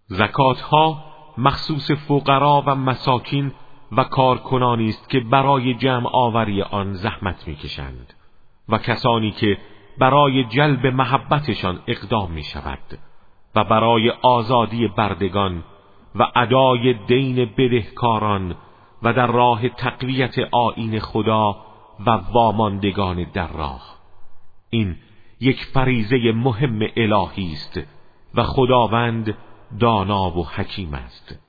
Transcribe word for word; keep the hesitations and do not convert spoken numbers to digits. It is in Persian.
زکاتها مخصوص فقرا و مساکین و کارکنانی است که برای جمع آوری آن زحمت میکشند و کسانی که برای جلب محبتشان اقدام می شود و برای آزادی بردگان و ادای دین بدهکاران و در راه تقویت آیین خدا و واماندگان در راه. این یک فریضه مهم الهی است و خداوند دانا و حکیم است.